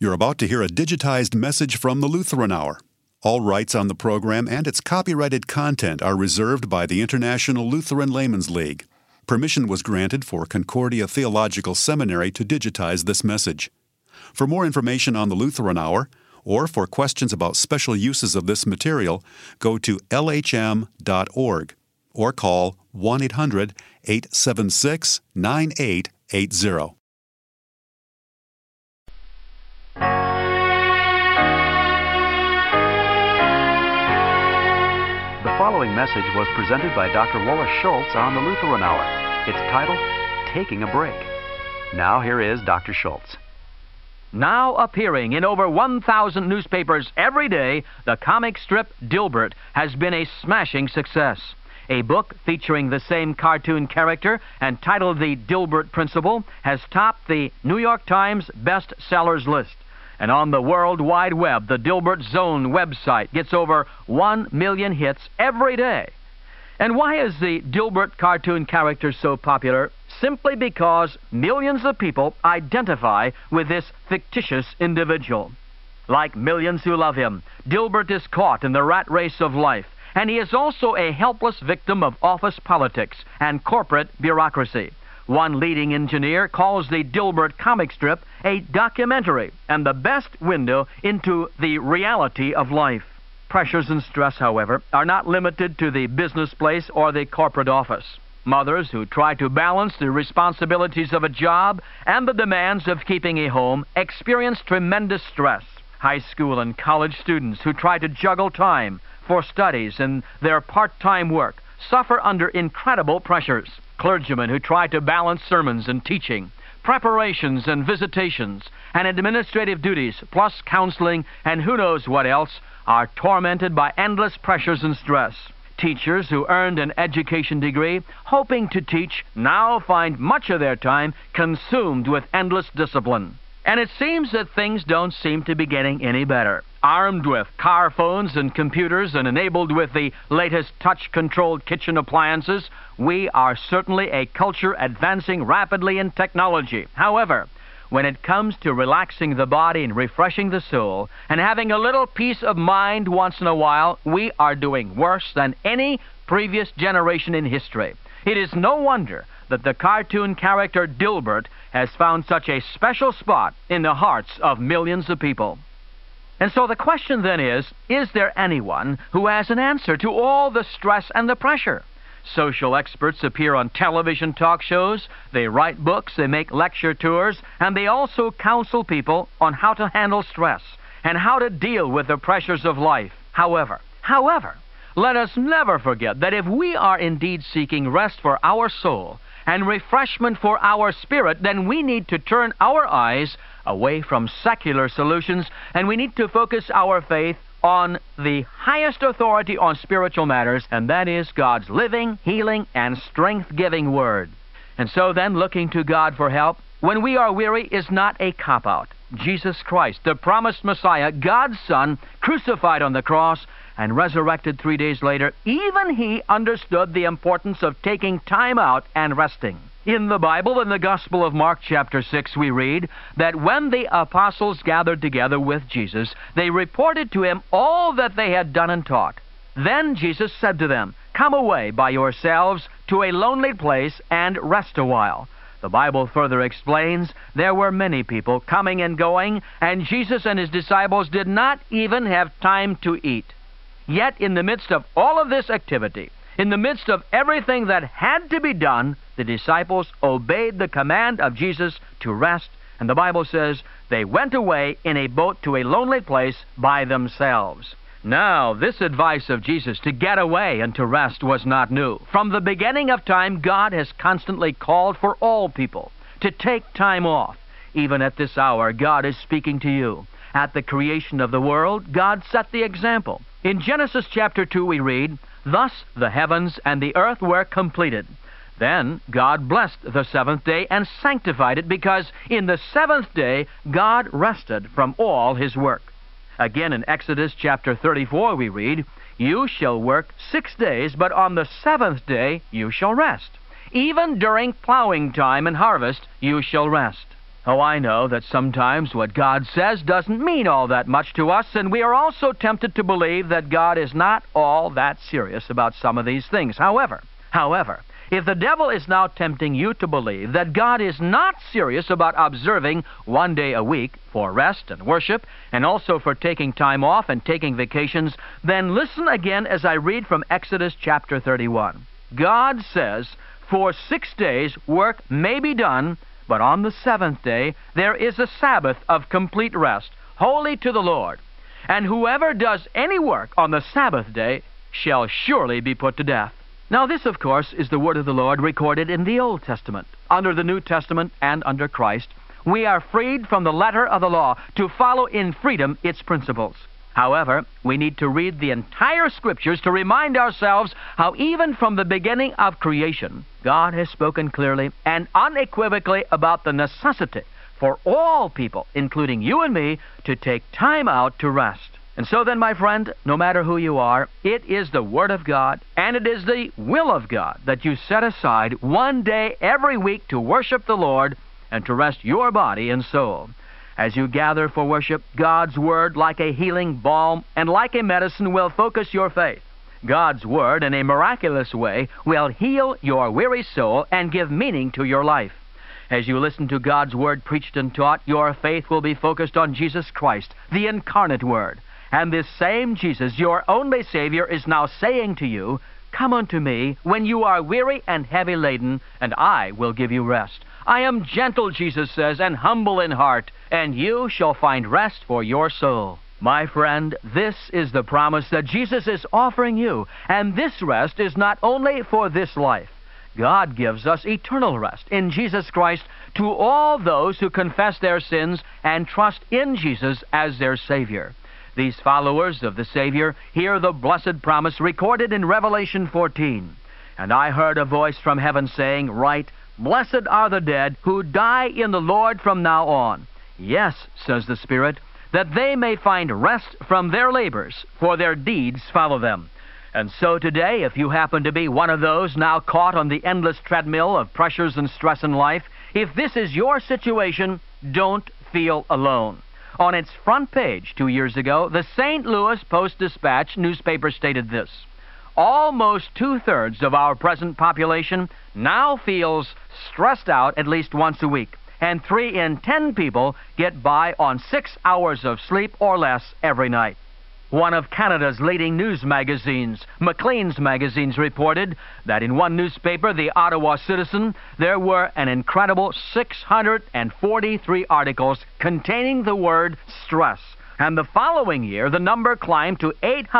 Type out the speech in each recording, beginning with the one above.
You're about to hear a digitized message from the Lutheran Hour. All rights on the program and its copyrighted content are reserved by the International Lutheran Laymen's League. Permission was granted for Concordia Theological Seminary to digitize this message. For more information on the Lutheran Hour, or for questions about special uses of this material, go to lhm.org or call 1-800-876-9880. The following message was presented by Dr. Wallace Schultz on the Lutheran Hour. It's titled, Taking a Break. Now here is Dr. Schultz. Now appearing in over 1,000 newspapers every day, the comic strip Dilbert has been a smashing success. A book featuring the same cartoon character and titled The Dilbert Principle has topped the New York Times bestsellers list. And on the World Wide Web, the Dilbert Zone website gets over 1 million hits every day. And why is the Dilbert cartoon character so popular? Simply because millions of people identify with this fictitious individual. Like millions who love him, Dilbert is caught in the rat race of life, and he is also a helpless victim of office politics and corporate bureaucracy. One leading engineer calls the Dilbert comic strip a documentary and the best window into the reality of life. Pressures and stress, however, are not limited to the business place or the corporate office. Mothers who try to balance the responsibilities of a job and the demands of keeping a home experience tremendous stress. High school and college students who try to juggle time for studies and their part-time work suffer under incredible pressures. Clergymen who try to balance sermons and teaching, preparations and visitations, and administrative duties, plus counseling and who knows what else, are tormented by endless pressures and stress. Teachers who earned an education degree, hoping to teach, now find much of their time consumed with endless discipline. And it seems that things don't seem to be getting any better. Armed with car phones and computers and enabled with the latest touch-controlled kitchen appliances, we are certainly a culture advancing rapidly in technology. However, when it comes to relaxing the body and refreshing the soul and having a little peace of mind once in a while, we are doing worse than any previous generation in history. It is no wonder that the cartoon character Dilbert has found such a special spot in the hearts of millions of people. And so the question then is there anyone who has an answer to all the stress and the pressure? Social experts appear on television talk shows, they write books, they make lecture tours, and they also counsel people on how to handle stress and how to deal with the pressures of life. However, let us never forget that if we are indeed seeking rest for our soul and refreshment for our spirit, then we need to turn our eyes away from secular solutions, and we need to focus our faith on the highest authority on spiritual matters, and that is God's living, healing, and strength-giving Word. And so then, looking to God for help when we are weary is not a cop-out. Jesus Christ, the promised Messiah, God's Son, crucified on the cross and resurrected 3 days later, even He understood the importance of taking time out and resting. In the Bible, in the Gospel of Mark chapter 6, we read that when the apostles gathered together with Jesus, they reported to Him all that they had done and taught. Then Jesus said to them, "Come away by yourselves to a lonely place and rest a while." The Bible further explains there were many people coming and going, and Jesus and His disciples did not even have time to eat. Yet in the midst of all of this activity, in the midst of everything that had to be done, the disciples obeyed the command of Jesus to rest, and the Bible says they went away in a boat to a lonely place by themselves. Now, this advice of Jesus to get away and to rest was not new. From the beginning of time, God has constantly called for all people to take time off. Even at this hour, God is speaking to you. At the creation of the world, God set the example. In Genesis chapter 2, we read, "Thus the heavens and the earth were completed. Then God blessed the seventh day and sanctified it, because in the seventh day God rested from all His work." Again in Exodus chapter 34 we read, "You shall work 6 days, but on the seventh day you shall rest. Even during plowing time and harvest you shall rest." Oh, I know that sometimes what God says doesn't mean all that much to us, and we are also tempted to believe that God is not all that serious about some of these things. However, if the devil is now tempting you to believe that God is not serious about observing one day a week for rest and worship, and also for taking time off and taking vacations, then listen again as I read from Exodus chapter 31. God says, "For 6 days work may be done, but on the seventh day there is a Sabbath of complete rest, holy to the Lord. And whoever does any work on the Sabbath day shall surely be put to death." Now this, of course, is the word of the Lord recorded in the Old Testament. Under the New Testament and under Christ, we are freed from the letter of the law to follow in freedom its principles. However, we need to read the entire Scriptures to remind ourselves how even from the beginning of creation, God has spoken clearly and unequivocally about the necessity for all people, including you and me, to take time out to rest. And so then, my friend, no matter who you are, it is the Word of God and it is the will of God that you set aside one day every week to worship the Lord and to rest your body and soul. As you gather for worship, God's Word, like a healing balm and like a medicine, will focus your faith. God's Word, in a miraculous way, will heal your weary soul and give meaning to your life. As you listen to God's Word preached and taught, your faith will be focused on Jesus Christ, the incarnate Word. And this same Jesus, your only Savior, is now saying to you, "Come unto me when you are weary and heavy laden, and I will give you rest. I am gentle," Jesus says, "and humble in heart, and you shall find rest for your soul." My friend, this is the promise that Jesus is offering you, and this rest is not only for this life. God gives us eternal rest in Jesus Christ to all those who confess their sins and trust in Jesus as their Savior. These followers of the Savior hear the blessed promise recorded in Revelation 14. "And I heard a voice from heaven saying, Write, Blessed are the dead who die in the Lord from now on. Yes, says the Spirit, that they may find rest from their labors, for their deeds follow them." And so today, if you happen to be one of those now caught on the endless treadmill of pressures and stress in life, if this is your situation, don't feel alone. On its front page 2 years ago, the St. Louis Post-Dispatch newspaper stated this: "Almost 2/3 of our present population now feels stressed out at least once a week, and 3 in 10 people get by on 6 hours of sleep or less every night." One of Canada's leading news magazines, Maclean's Magazines, reported that in one newspaper, the Ottawa Citizen, there were an incredible 643 articles containing the word stress, and the following year the number climbed to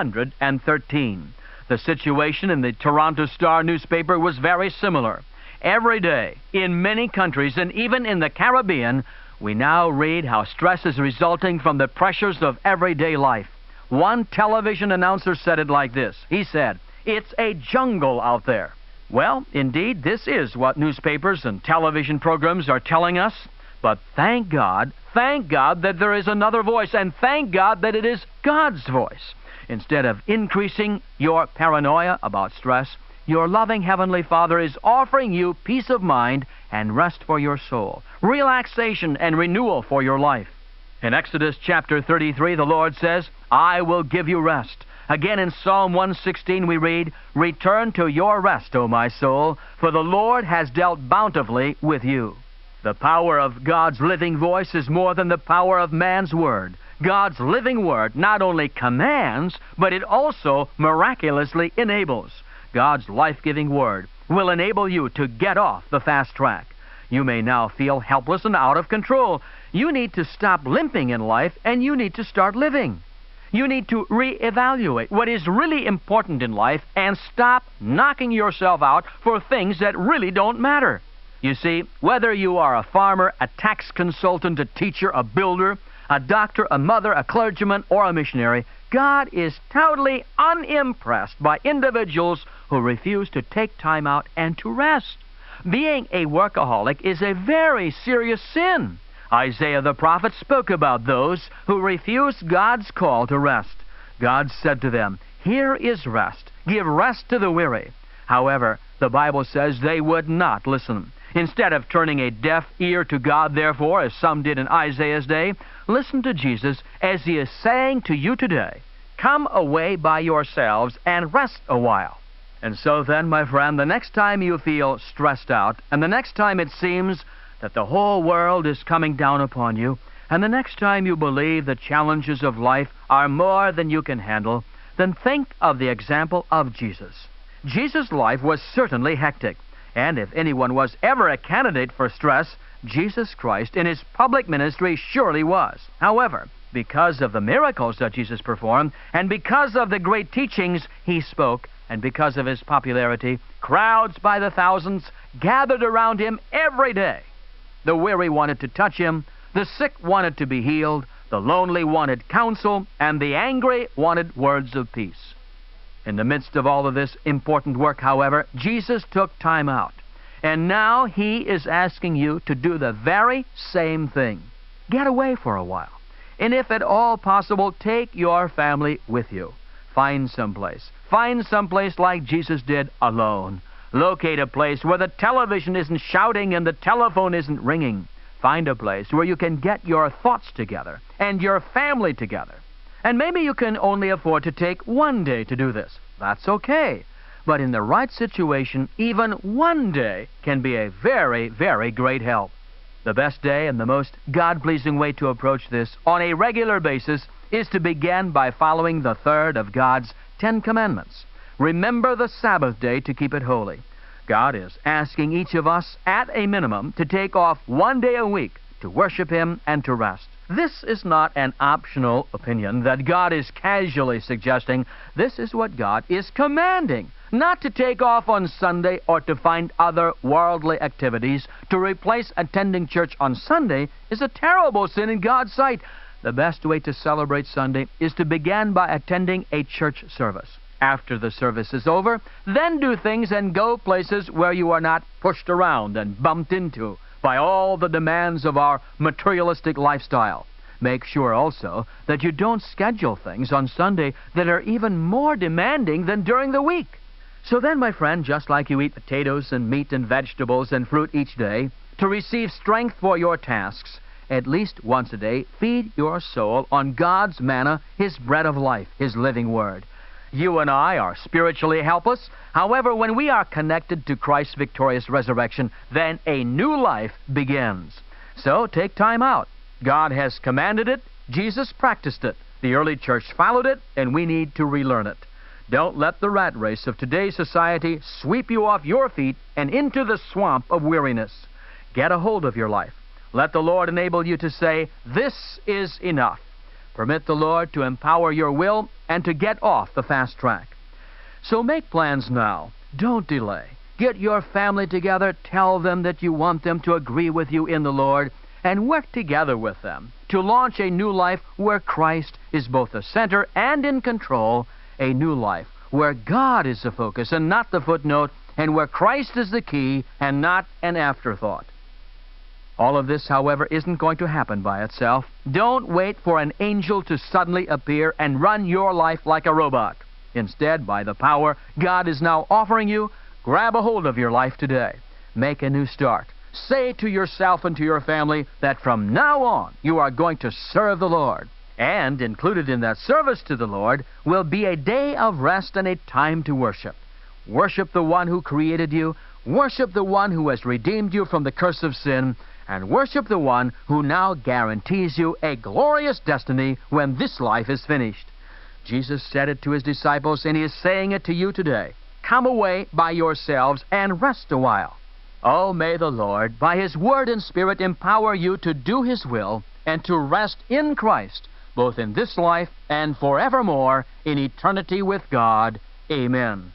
813. The situation in the Toronto Star newspaper was very similar. Every day, in many countries and even in the Caribbean, we now read how stress is resulting from the pressures of everyday life. One television announcer said it like this. He said, "It's a jungle out there." Well, indeed, this is what newspapers and television programs are telling us. But thank God that there is another voice, and thank God that it is God's voice. Instead of increasing your paranoia about stress, your loving Heavenly Father is offering you peace of mind and rest for your soul, relaxation and renewal for your life. In Exodus chapter 33, the Lord says, "I will give you rest." Again in Psalm 116 we read, "Return to your rest, O my soul, for the Lord has dealt bountifully with you." The power of God's living voice is more than the power of man's word. God's living word not only commands, but it also miraculously enables. God's life-giving word will enable you to get off the fast track. You may now feel helpless and out of control. You need to stop limping in life, and you need to start living. You need to reevaluate what is really important in life and stop knocking yourself out for things that really don't matter. You see, whether you are a farmer, a tax consultant, a teacher, a builder, a doctor, a mother, a clergyman, or a missionary, God is totally unimpressed by individuals who refuse to take time out and to rest. Being a workaholic is a very serious sin. Isaiah the prophet spoke about those who refused God's call to rest. God said to them, "Here is rest. Give rest to the weary." However, the Bible says they would not listen. Instead of turning a deaf ear to God, therefore, as some did in Isaiah's day, listen to Jesus as he is saying to you today, come away by yourselves and rest a while. And so then, my friend, the next time you feel stressed out, and the next time it seems that the whole world is coming down upon you, and the next time you believe the challenges of life are more than you can handle, then think of the example of Jesus. Jesus' life was certainly hectic, and if anyone was ever a candidate for stress, Jesus Christ in his public ministry surely was. However, because of the miracles that Jesus performed, and because of the great teachings he spoke, and because of his popularity, crowds by the thousands gathered around him every day. The weary wanted to touch him, the sick wanted to be healed, the lonely wanted counsel, and the angry wanted words of peace. In the midst of all of this important work, however, Jesus took time out. And now he is asking you to do the very same thing. Get away for a while. And if at all possible, take your family with you. Find someplace. Find someplace like Jesus did, alone. Locate a place where the television isn't shouting and the telephone isn't ringing. Find a place where you can get your thoughts together and your family together. And maybe you can only afford to take one day to do this. That's okay. But in the right situation, even one day can be a very, very great help. The best day and the most God-pleasing way to approach this on a regular basis is to begin by following the third of God's 10 Commandments. Remember the Sabbath day to keep it holy. God is asking each of us, at a minimum, to take off one day a week to worship Him and to rest. This is not an optional opinion that God is casually suggesting. This is what God is commanding. Not to take off on Sunday or to find other worldly activities. To replace attending church on Sunday is a terrible sin in God's sight. The best way to celebrate Sunday is to begin by attending a church service. After the service is over, then do things and go places where you are not pushed around and bumped into by all the demands of our materialistic lifestyle. Make sure also that you don't schedule things on Sunday that are even more demanding than during the week. So then, my friend, just like you eat potatoes and meat and vegetables and fruit each day, to receive strength for your tasks, at least once a day, feed your soul on God's manna, His bread of life, His living Word. You and I are spiritually helpless. However, when we are connected to Christ's victorious resurrection, then a new life begins. So take time out. God has commanded it. Jesus practiced it. The early church followed it, and we need to relearn it. Don't let the rat race of today's society sweep you off your feet and into the swamp of weariness. Get a hold of your life. Let the Lord enable you to say, "This is enough." Permit the Lord to empower your will and to get off the fast track. So make plans now. Don't delay. Get your family together. Tell them that you want them to agree with you in the Lord, and work together with them to launch a new life where Christ is both the center and in control, a new life where God is the focus and not the footnote, and where Christ is the key and not an afterthought. All of this, however, isn't going to happen by itself. Don't wait for an angel to suddenly appear and run your life like a robot. Instead, by the power God is now offering you, grab a hold of your life today. Make a new start. Say to yourself and to your family that from now on you are going to serve the Lord. And included in that service to the Lord will be a day of rest and a time to worship. Worship the one who created you. Worship the one who has redeemed you from the curse of sin. And worship the one who now guarantees you a glorious destiny when this life is finished. Jesus said it to His disciples, and He is saying it to you today. Come away by yourselves and rest a while. Oh, may the Lord, by His Word and Spirit, empower you to do His will and to rest in Christ, both in this life and forevermore in eternity with God. Amen.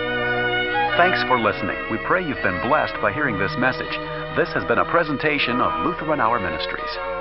Thanks for listening. We pray you've been blessed by hearing this message. This has been a presentation of Lutheran Hour Ministries.